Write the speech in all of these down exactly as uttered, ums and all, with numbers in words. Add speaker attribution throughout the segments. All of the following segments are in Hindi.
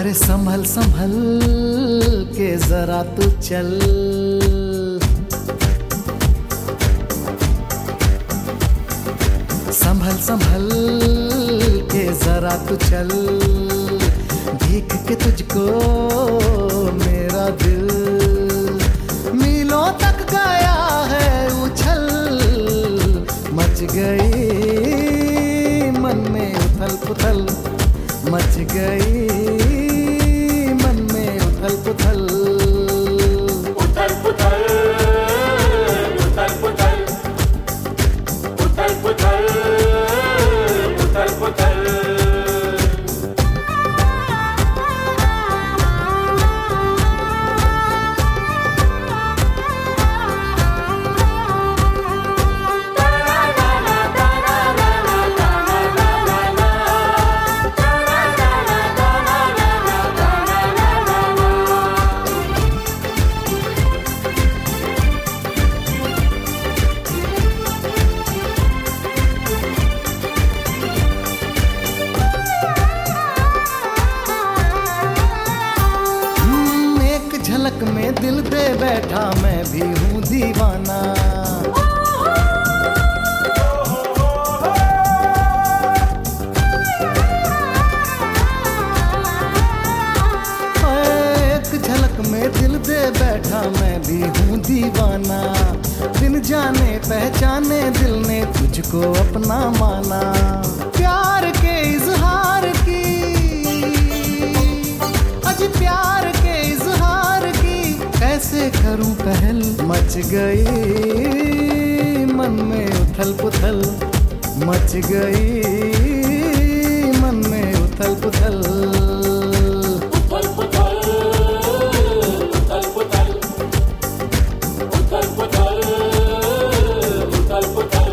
Speaker 1: अरे संभल संभल के जरा तू चल, संभल संभल के जरा तू चल, देख के तुझको मेरा दिल मीलों तक गया है उछल, मच गई मन में उथल पुथल, मच गई मन में उथल पुथल,
Speaker 2: उथल पुथल, उथल पुथल, उथल पुथल, उथल पुथल।
Speaker 1: झलक में दिल दे बैठा मैं भी हूँ दीवाना, एक झलक में दिल दे बैठा मैं भी हूँ दीवाना, बिन जाने पहचाने दिल ने तुझको अपना माना, प्यार के इजहार की अज प्यार के इजहार की कैसे करूं पहल, मच गई मन में उथल पुथल, मच गई मन में उथल पुथल,
Speaker 2: उथल पुथल, उथल पुथल, उथल पुथल, उथल पुथल।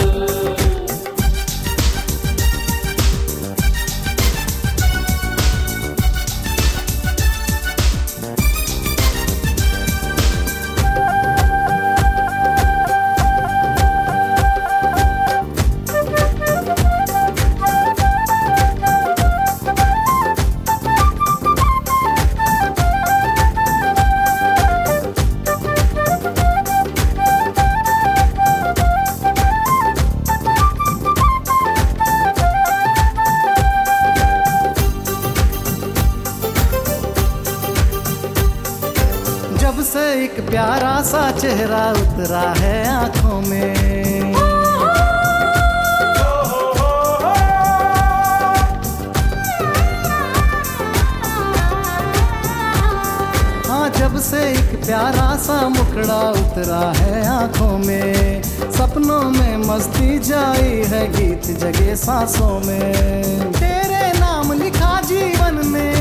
Speaker 1: जब से एक प्यारा सा चेहरा उतरा है आंखों में, हाँ जब से एक प्यारा सा मुखड़ा उतरा है आंखों में, सपनों में मस्ती जाई है गीत जगे सांसों में, तेरे नाम लिखा जीवन में,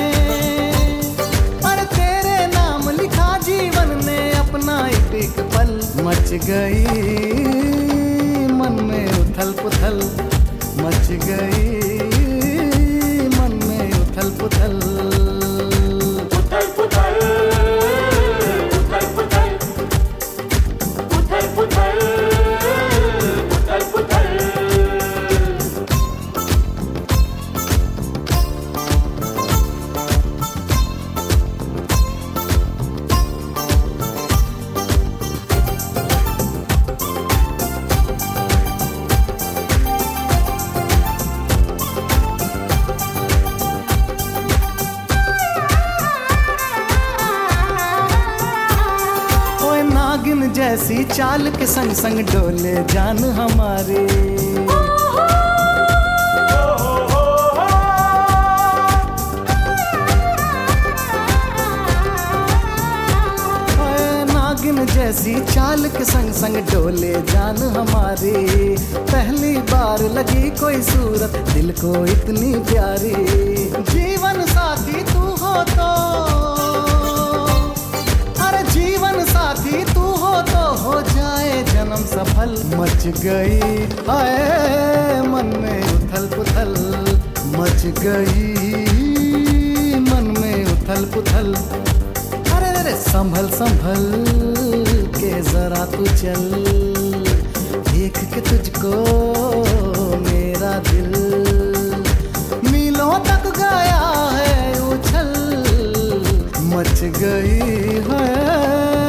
Speaker 1: जीवन ने अपना एक एक पल, मच गई मन में उथल पुथल, मच गई मन में उथल पुथल,
Speaker 2: उथल पुथल, उथल पुथल, उथल पुथल, उथल पुथल।
Speaker 1: नागिन जैसी चाल के संग संग डोले जान हमारे, नागिन जैसी चाल के संग संग डोले जान हमारी, पहली बार लगी कोई सूरत दिल को इतनी प्यारी, जीवन साथी तू हो तो, अरे जीवन साथी तू हो तो हो जाए जन्म सफल, मच गई हाय मन में उथल पुथल, मच गई मन में उथल पुथल, अरे अरे संभल संभल के जरा तू चल, देख के तुझको मेरा दिल मीलों तक गया है। मच गई है